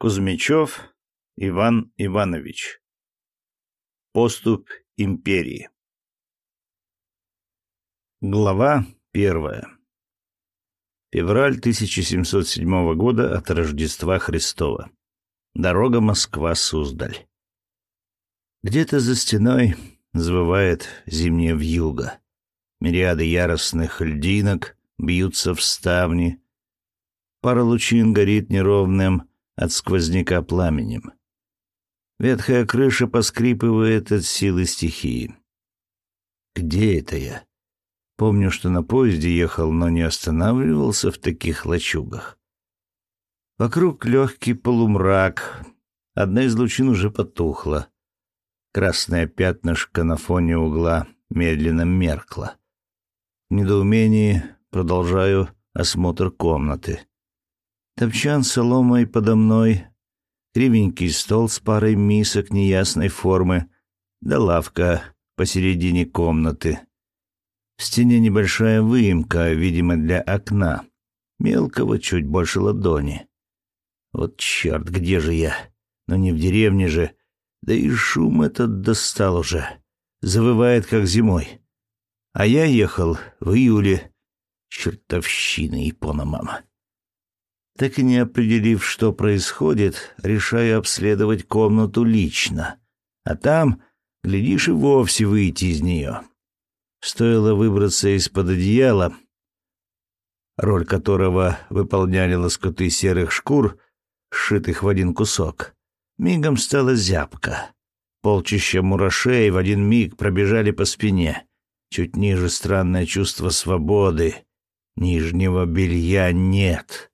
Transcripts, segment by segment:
Кузьмичев Иван Иванович. Поступь империи. Глава 1. Февраль 1707 года от Рождества Христова. Дорога Москва-Суздаль. Где-то за стеной завывает зимняя вьюга. Мириады яростных льдинок бьются в ставни. Пара лучин горит неровным от сквозняка пламенем. Ветхая крыша поскрипывает от силы стихии. Где это я? Помню, что на поезде ехал, но не останавливался в таких лачугах. Вокруг легкий полумрак. Одна из лучин уже потухла. Красное пятнышко на фоне угла медленно меркло. В недоумении продолжаю осмотр комнаты. Топчан с соломой подо мной, кривенький стол с парой мисок неясной формы, да лавка посередине комнаты. В стене небольшая выемка, видимо, для окна, мелкого, чуть больше ладони. Вот черт, где же я? Но не в деревне же, да и шум этот достал уже, завывает, как зимой. А я ехал в июле, чертовщина Япона-мама. Так и не определив, что происходит, решаю обследовать комнату лично. А там, глядишь, и вовсе выйти из нее. Стоило выбраться из-под одеяла, роль которого выполняли лоскуты серых шкур, сшитых в один кусок, мигом стала зябко. Полчища мурашей в один миг пробежали по спине. Чуть ниже странное чувство свободы. Нижнего белья нет.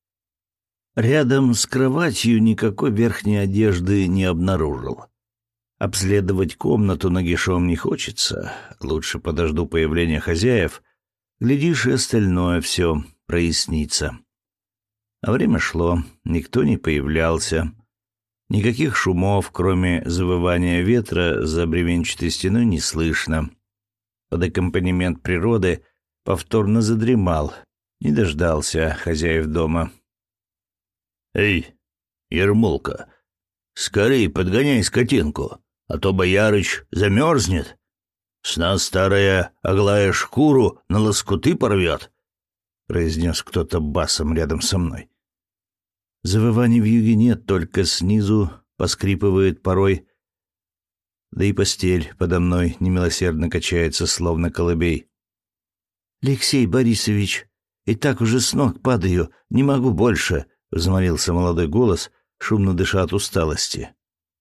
Рядом с кроватью никакой верхней одежды не обнаружил. Обследовать комнату нагишом не хочется. Лучше подожду появления хозяев. Глядишь, и остальное все прояснится. А время шло, никто не появлялся. Никаких шумов, кроме завывания ветра за бревенчатой стеной, не слышно. Под аккомпанемент природы повторно задремал. Не дождался хозяев дома. «Эй, Ермолка, скорей подгоняй скотинку, а то боярыч замерзнет. С нас старая Аглая шкуру на лоскуты порвет», — произнес кто-то басом рядом со мной. Завываний вьюги нет, только снизу поскрипывает порой, да и постель подо мной немилосердно качается, словно колыбей. «Алексей Борисович, и так уже с ног падаю, не могу больше», — взмолился молодой голос, шумно дыша от усталости.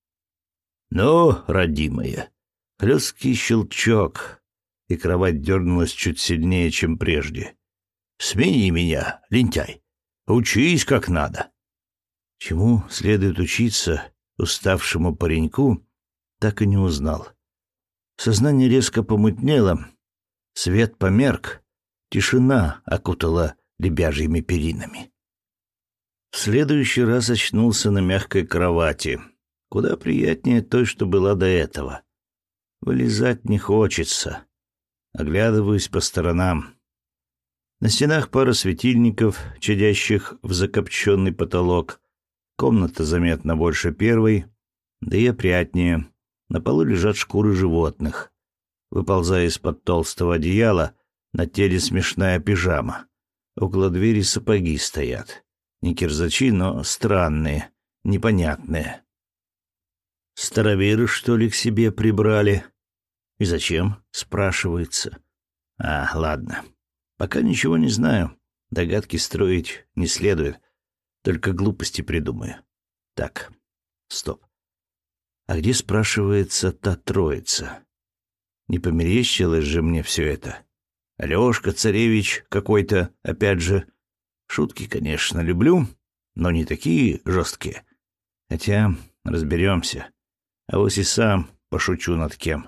«Ну, родимая!» Хлесткий щелчок, и кровать дернулась чуть сильнее, чем прежде. «Смени меня, лентяй! Учись как надо!» Чему следует учиться уставшему пареньку, так и не узнал. Сознание резко помутнело, свет померк, тишина окутала лебяжьими перинами. В следующий раз очнулся на мягкой кровати, куда приятнее той, что была до этого. Вылезать не хочется. Оглядываюсь по сторонам. На стенах пара светильников, чадящих в закопченный потолок. Комната заметно больше первой, да и опрятнее. На полу лежат шкуры животных. Выползая из-под толстого одеяла, на теле смешная пижама. Около двери сапоги стоят. Не кирзачи, но странные, непонятные. Староверы, что ли, к себе прибрали? И зачем, спрашивается. Ладно. Пока ничего не знаю. Догадки строить не следует. Только глупости придумаю. Так, стоп. А где, спрашивается, та троица? Не померещилось же мне все это? Алешка, царевич какой-то, опять же. Шутки, конечно, люблю, но не такие жесткие. Хотя разберемся. А вот и сам пошучу над кем.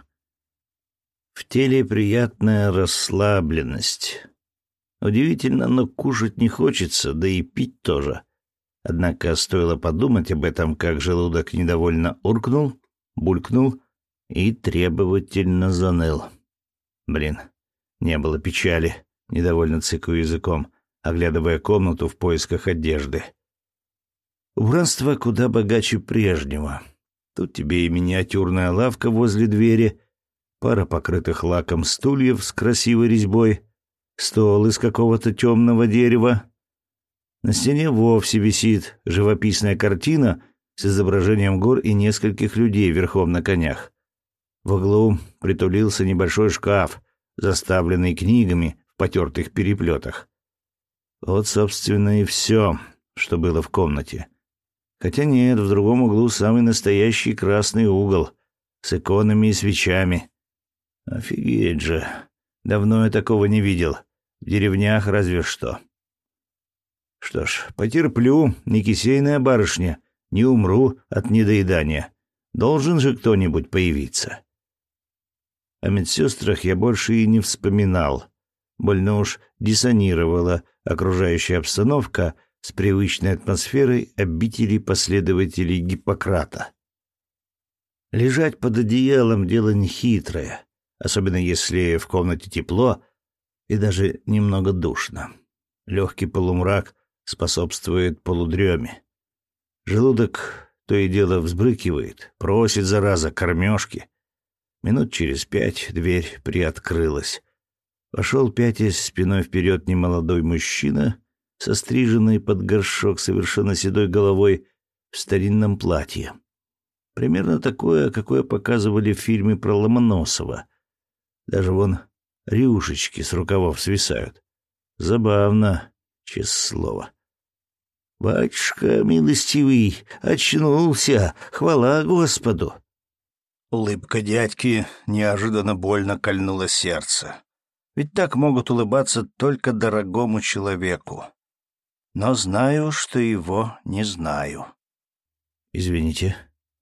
В теле приятная расслабленность. Удивительно, но кушать не хочется, да и пить тоже. Однако стоило подумать об этом, как желудок недовольно уркнул, булькнул и требовательно заныл. Блин, не было печали, недовольно цыкаю языком, оглядывая комнату в поисках одежды. Убранство куда богаче прежнего. Тут тебе и миниатюрная лавка возле двери, пара покрытых лаком стульев с красивой резьбой, стол из какого-то темного дерева. На стене вовсе висит живописная картина с изображением гор и нескольких людей верхом на конях. В углу притулился небольшой шкаф, заставленный книгами в потертых переплетах. Вот, собственно, и все, что было в комнате. Хотя нет, в другом углу самый настоящий красный угол с иконами и свечами. Офигеть же! Давно я такого не видел. В деревнях разве что. Что ж, потерплю, не кисейная барышня, не умру от недоедания. Должен же кто-нибудь появиться. О медсестрах я больше и не вспоминал. Больно уж диссонировала окружающая обстановка с привычной атмосферой обители последователей Гиппократа. Лежать под одеялом — дело нехитрое, особенно если в комнате тепло и даже немного душно. Легкий полумрак способствует полудреме. Желудок то и дело взбрыкивает, просит, зараза, кормежки. Минут через 5 дверь приоткрылась. Вошел, пятясь спиной вперед, немолодой мужчина со стриженной под горшок совершенно седой головой в старинном платье. Примерно такое, какое показывали в фильме про Ломоносова. Даже вон рюшечки с рукавов свисают. Забавно, честное слово. «Батюшка милостивый, очнулся, хвала Господу!» Улыбка дядьки неожиданно больно кольнула сердце. Ведь так могут улыбаться только дорогому человеку. Но знаю, что его не знаю. Извините.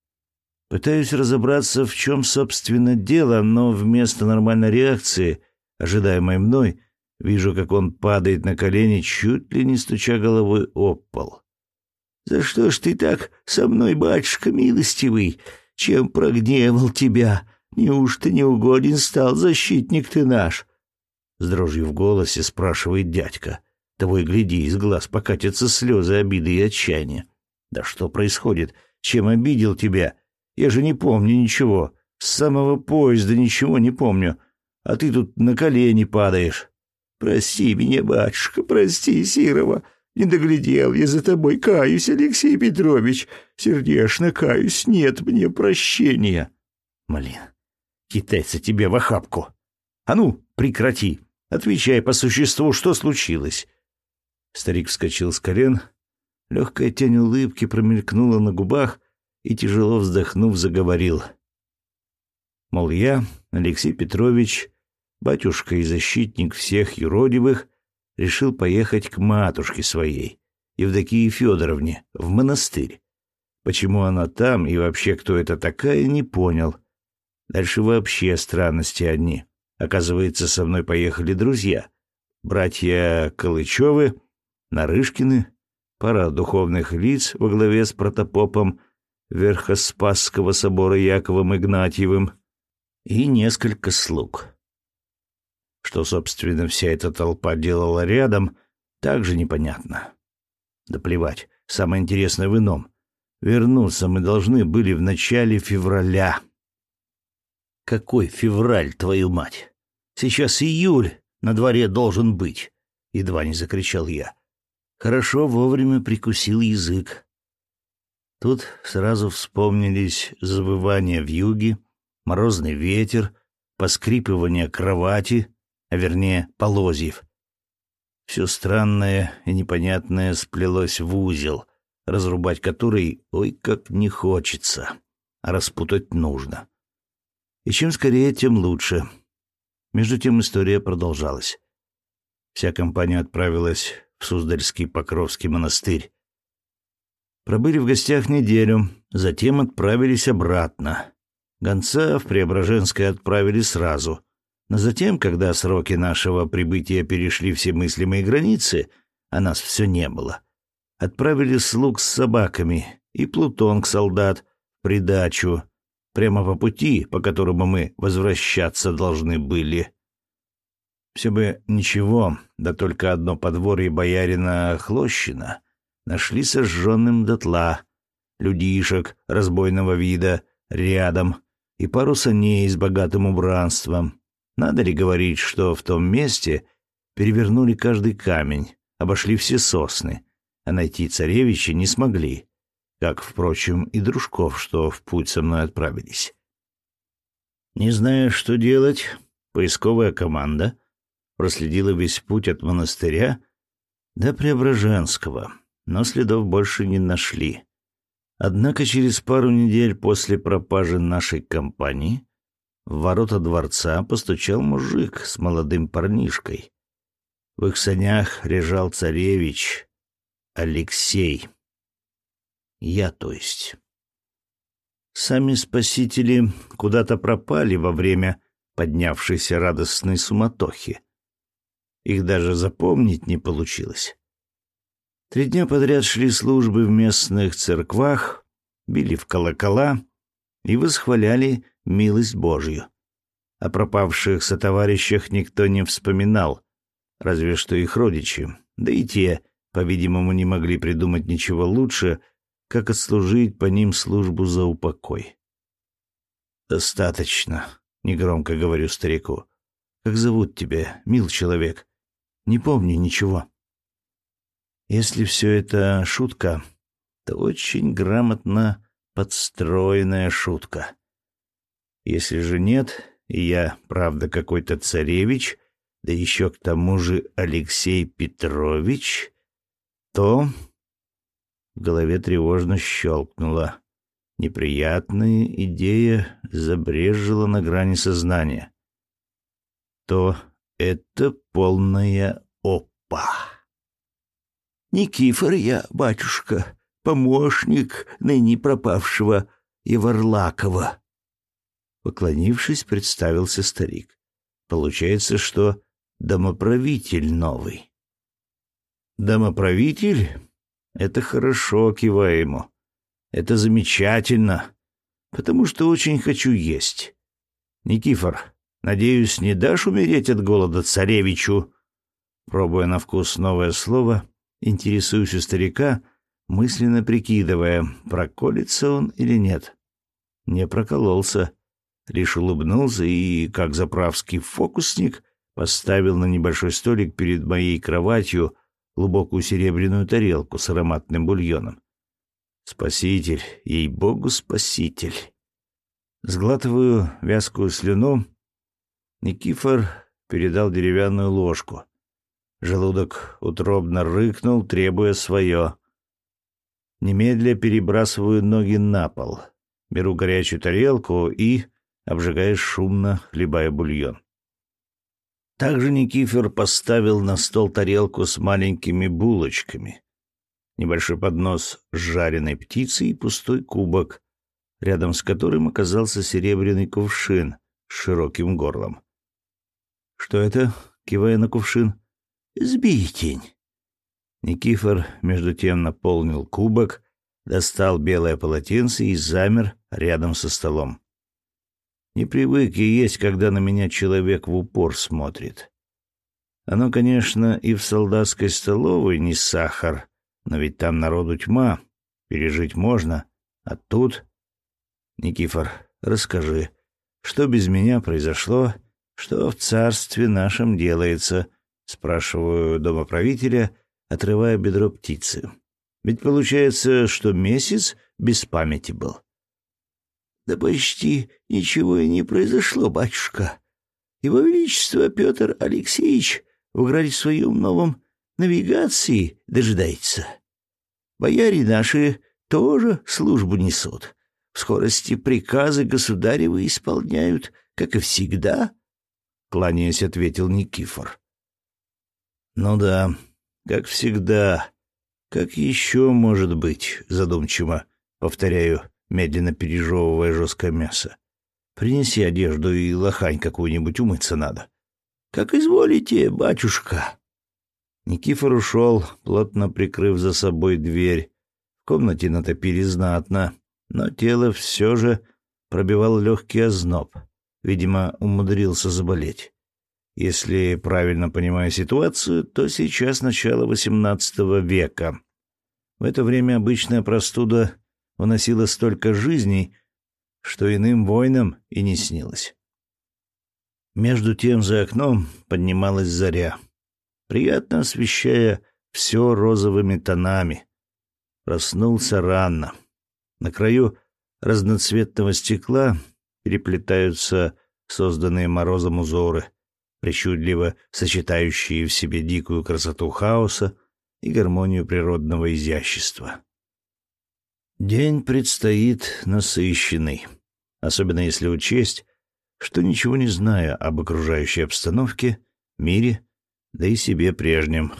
Пытаюсь разобраться, в чем, собственно, дело, но вместо нормальной реакции, ожидаемой мной, вижу, как он падает на колени, чуть ли не стуча головой об пол. «За что ж ты так со мной, батюшка милостивый? Чем прогневал тебя? Неужто не угоден стал защитник ты наш?» С дрожью в голосе спрашивает дядька. Того и гляди, из глаз покатятся слезы обиды и отчаяния. «Да что происходит? Чем обидел тебя? Я же не помню ничего. С самого поезда ничего не помню. А ты тут на колени падаешь. Прости меня, батюшка, прости, Сирова. Не доглядел я за тобой, каюсь, Алексей Петрович. Сердечно каюсь, нет мне прощения». «Блин, китайца тебе в охапку. А ну, прекрати. Отвечай по существу, что случилось?» Старик вскочил с колен. Легкая тень улыбки промелькнула на губах и, тяжело вздохнув, заговорил. Мол, я, Алексей Петрович, батюшка и защитник всех юродивых, решил поехать к матушке своей, Евдокии Федоровне, в монастырь. Почему она там и вообще кто это такая, не понял. Дальше вообще странности одни. Оказывается, со мной поехали друзья. Братья Калычевы, Нарышкины, пара духовных лиц во главе с протопопом Верхоспасского собора Яковом Игнатьевым и несколько слуг. Что, собственно, вся эта толпа делала рядом, также непонятно. Да плевать, самое интересное в ином. Вернуться мы должны были в начале февраля. Какой февраль, твою мать? Сейчас июль на дворе должен быть, едва не закричал я. Хорошо вовремя прикусил язык. Тут сразу вспомнились завывания вьюги, морозный ветер, поскрипывание кровати, а вернее полозьев. Все странное и непонятное сплелось в узел, разрубать который ой как не хочется, а распутать нужно. И чем скорее, тем лучше. Между тем история продолжалась. Вся компания отправилась в Суздальский Покровский монастырь. Пробыли в гостях неделю, затем отправились обратно. Гонца в Преображенское отправили сразу, но затем, когда сроки нашего прибытия перешли все мыслимые границы, а нас все не было, отправили слуг с собаками и плутонг-солдат в придачу, прямо по пути, по которому мы возвращаться должны были. Все бы ничего, да только одно подворье боярина Хлощина нашли сожженным дотла, людишек разбойного вида рядом и пару саней с богатым убранством. Надо ли говорить, что в том месте перевернули каждый камень, обошли все сосны, а найти царевича не смогли, как, впрочем, и дружков, что в путь со мной отправились. Не зная, что делать, поисковая команда проследила весь путь от монастыря до Преображенского, но следов больше не нашли. Однако через пару недель после пропажи нашей компании в ворота дворца постучал мужик с молодым парнишкой. В их санях лежал царевич Алексей. Я, то есть. Сами спасители куда-то пропали во время поднявшейся радостной суматохи. Их даже запомнить не получилось. 3 дня подряд шли службы в местных церквах, били в колокола и восхваляли милость Божью. О пропавших сотоварищах никто не вспоминал, разве что их родичи, да и те, по-видимому, не могли придумать ничего лучше, как отслужить по ним службу за упокой. «Достаточно», — негромко говорю старику. «Как зовут тебя, мил человек? Не помню ничего». Если все это шутка, то очень грамотно подстроенная шутка. Если же нет, и я, правда, какой-то царевич, да еще к тому же Алексей Петрович, то в голове тревожно щелкнуло. Неприятная идея забрезжила на грани сознания. То это полная опа. «Никифор я, батюшка, помощник ныне пропавшего Еварлакова». Поклонившись, представился старик. Получается, что домоправитель новый. «Домоправитель? Это хорошо», — киваю ему. «Это замечательно, потому что очень хочу есть. Никифор, надеюсь, не дашь умереть от голода царевичу?» Пробуя на вкус новое слово, интересуюсь у старика, мысленно прикидывая, проколется он или нет. Не прокололся, лишь улыбнулся и, как заправский фокусник, поставил на небольшой столик перед моей кроватью глубокую серебряную тарелку с ароматным бульоном. Спаситель, ей-богу, спаситель. Сглатываю вязкую слюну. Никифор передал деревянную ложку. Желудок утробно рыкнул, требуя свое. Немедля перебрасываю ноги на пол. Беру горячую тарелку и, обжигая шумно, хлебая бульон. Также Никифор поставил на стол тарелку с маленькими булочками, небольшой поднос с жареной птицей и пустой кубок, рядом с которым оказался серебряный кувшин с широким горлом. «Что это?» — кивая на кувшин. «Сбитень». Никифор между тем наполнил кубок, достал белое полотенце и замер рядом со столом. Не привык я есть, когда на меня человек в упор смотрит. Оно, конечно, и в солдатской столовой не сахар, но ведь там народу тьма, пережить можно, а тут... Никифор, расскажи, что без меня произошло, что в царстве нашем делается, спрашиваю домоправителя, отрывая бедро птицы. Ведь получается, что месяц без памяти был. «Да почти ничего и не произошло, батюшка. Его Величество Петр Алексеевич в граде своем новом навигации дожидается. Бояре наши тоже службу несут. В скорости приказы государевы исполняют, как и всегда», — кланяясь, ответил Никифор. «Ну да, как всегда. Как еще может быть?» — задумчиво повторяю, медленно пережевывая жесткое мясо. «Принеси одежду и лохань какую-нибудь, умыться надо». «Как изволите, батюшка». Никифор ушел, плотно прикрыв за собой дверь. В комнате натопили знатно, но тело все же пробивал легкий озноб. Видимо, умудрился заболеть. Если правильно понимаю ситуацию, то сейчас начало XVIII века. В это время обычная простуда уносила столько жизней, что иным воинам и не снилось. Между тем за окном поднималась заря, приятно освещая все розовыми тонами. Проснулся рано. На краю разноцветного стекла переплетаются созданные морозом узоры, причудливо сочетающие в себе дикую красоту хаоса и гармонию природного изящества. День предстоит насыщенный, особенно если учесть, что ничего не знаю об окружающей обстановке, мире, да и себе прежнем.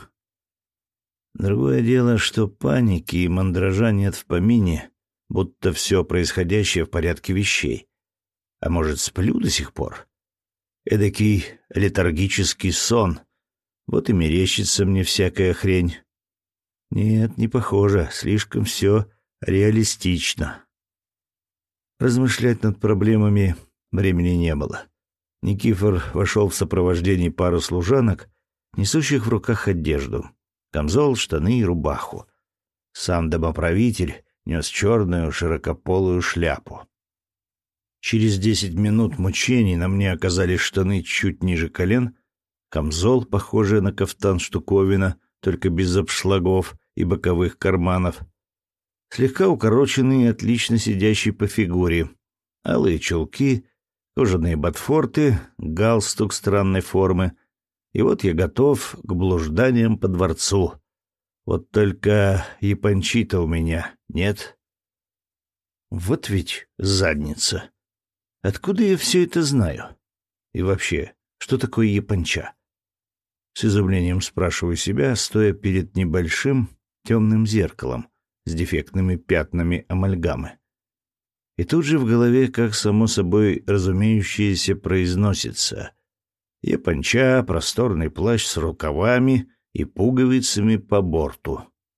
Другое дело, что паники и мандража нет в помине, будто все происходящее в порядке вещей. А может, сплю до сих пор? Эдакий летаргический сон. Вот и мерещится мне всякая хрень. Нет, не похоже, слишком все реалистично. Размышлять над проблемами времени не было. Никифор вошел в сопровождении пары служанок, несущих в руках одежду: камзол, штаны и рубаху. Сам домоправитель нес черную широкополую шляпу. Через 10 минут мучений на мне оказались штаны чуть ниже колен, камзол, похожий на кафтан-штуковина, только без обшлагов и боковых карманов, слегка укороченный и отлично сидящий по фигуре, алые чулки, кожаные ботфорты, галстук странной формы. И вот я готов к блужданиям по дворцу. Вот только япончи-то у меня нет. Вот ведь задница. Откуда я все это знаю? И вообще, что такое японча? С изумлением спрашиваю себя, стоя перед небольшим темным зеркалом с дефектными пятнами амальгамы. И тут же в голове, как само собой разумеющееся, произносится: японча — просторный плащ с рукавами и пуговицами по борту.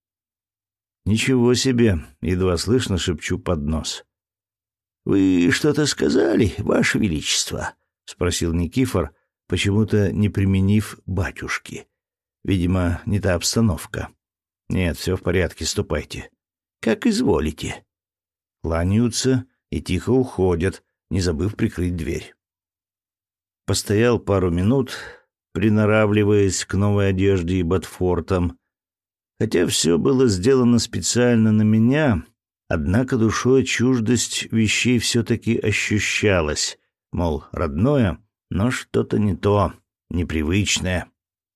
Ничего себе, едва слышно шепчу под нос. «Вы что-то сказали, Ваше Величество?» — спросил Никифор, почему-то не применив батюшки. Видимо, не та обстановка. «Нет, все в порядке, ступайте». «Как изволите». Кланяются и тихо уходят, не забыв прикрыть дверь. Постоял пару минут, приноравливаясь к новой одежде и ботфортам. Хотя все было сделано специально на меня, однако душой чуждость вещей все-таки ощущалась, мол, родное, но что-то не то, непривычное.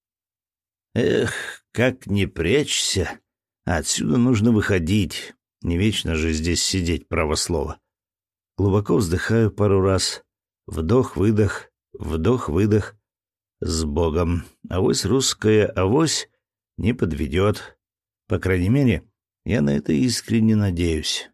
Эх, как не прячься, отсюда нужно выходить, не вечно же здесь сидеть, право слово. Глубоко вздыхаю пару раз, вдох-выдох, вдох-выдох. С Богом. Авось русская авось не подведет. По крайней мере, я на это искренне надеюсь.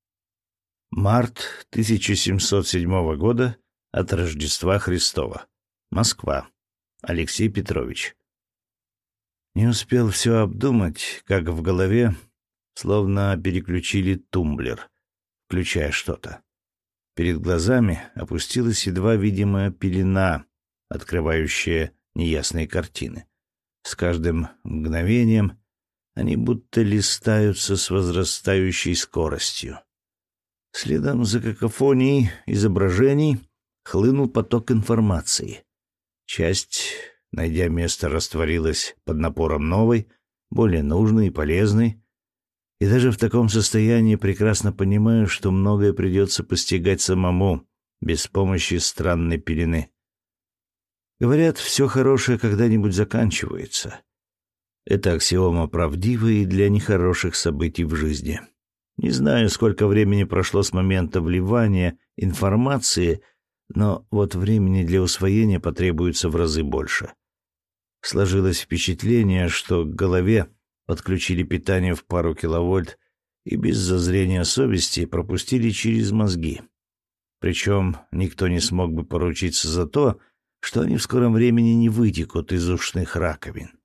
Март 1707 года от Рождества Христова. Москва. Алексей Петрович. Не успел все обдумать, как в голове словно переключили тумблер, включая что-то. Перед глазами опустилась едва видимая пелена, открывающая неясные картины. С каждым мгновением они будто листаются с возрастающей скоростью. Следом за какофонией изображений хлынул поток информации. Часть, найдя место, растворилась под напором новой, более нужной и полезной. И даже в таком состоянии прекрасно понимаю, что многое придется постигать самому, без помощи странной пелены. Говорят, все хорошее когда-нибудь заканчивается. Это аксиома правдива и для нехороших событий в жизни. Не знаю, сколько времени прошло с момента вливания информации, но вот времени для усвоения потребуется в разы больше. Сложилось впечатление, что к голове подключили питание в пару киловольт и без зазрения совести пропустили через мозги. Причем никто не смог бы поручиться за то, что они в скором времени не вытекут из ушных раковин.